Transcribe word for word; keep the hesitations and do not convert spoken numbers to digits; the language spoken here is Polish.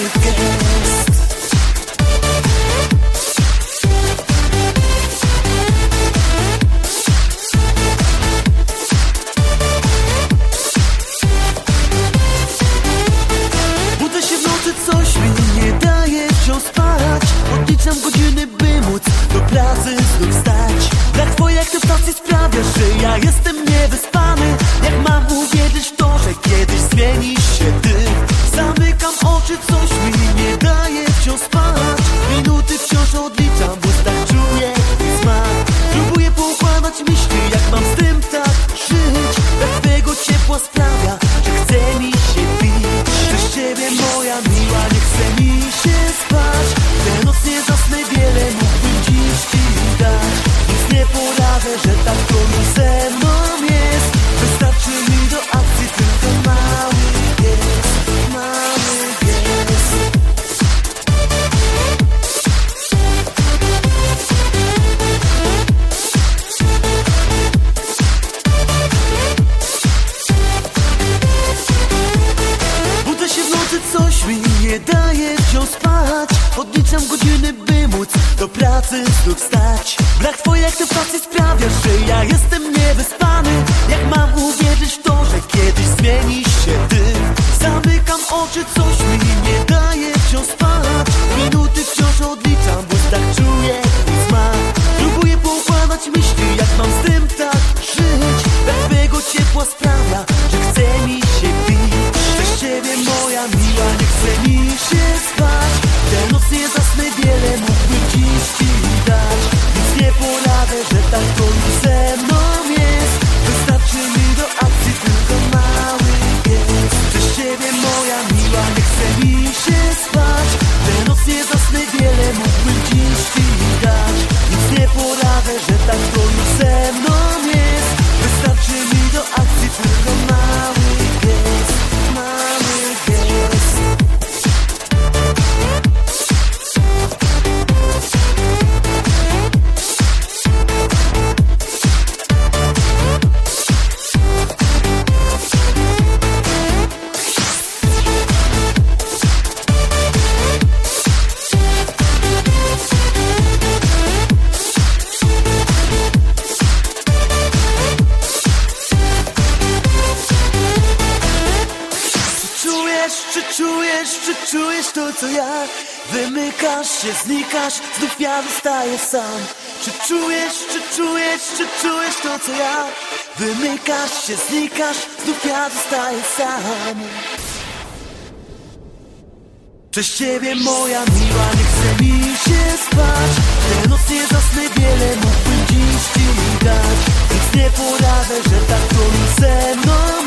gest. Budzę się w nocy, coś mi nie daje wciąż spać. Odliczam godziny, by móc do pracy znów stać. Brak twojej akceptacji sprawia, że ja jestem niewyspany. Jak mam uwierzyć w to, że kiedyś zmienisz się ty? Zamykam oczy, coś mi nie daje wciąż spać. Minuty wciąż odliczam, w ustach czuję smak. Próbuję poukładać myśli, jak mam z tym tak żyć. Brak twego ciepła sprawia, że chce mi się pić. Przez ciebie moja miła, nie chce mi się spać. Tę noc nie zasnę, wiele mógłbym dziś ci dać. Nic nie poradzę, że tak to już ze mną jest. Wystarczy mi do akcji tylko mały gest, mały gest. Budzę się w nocy, coś mi nie daje wciąż spać. Odliczam godziny, by móc do pracy znów stać. Brak twojej akceptacji sprawia, że ja jestem niewyspany. Jak mam uwierzyć w to, że kiedyś zmienisz się ty? Zamykam oczy, coś mi nie daje wciąż spać. Minuty wciąż odliczam, w ustach czuję smak. Próbuję poukładać myśli, jak mam z tym tak żyć. Brak twego ciepła sprawia, że chce mi się pić. Przez ciebie moja miła, nie chce mi się spać. Tę noc nie zasnę, wiele mógłbym dziś ci dać. Nic nie poradzę, że tak to już ze mną jest. Wystarczy mi do akcji tylko mały gest. Przez ciebie moja miła, nie chce mi się spać. Tę noc nie zasnę, wiele mógłbym dziś ci dać. Nic nie poradzę, że tak to już ze mną jest. Wystarczy mi do akcji tylko mały gest, mały gest. Czy czujesz, czy czujesz to co ja? Wymykasz się, znikasz, znów ja zostaję sam. Czy czujesz, czy czujesz, czy czujesz to co ja? Wymykasz się, znikasz, znów ja zostaję sam. Przez ciebie moja miła, nie chce mi się spać. Tę noc nie zasnę, wiele mógłbym dziś ci dać. Nic nie poradzę, że tak to już ze mną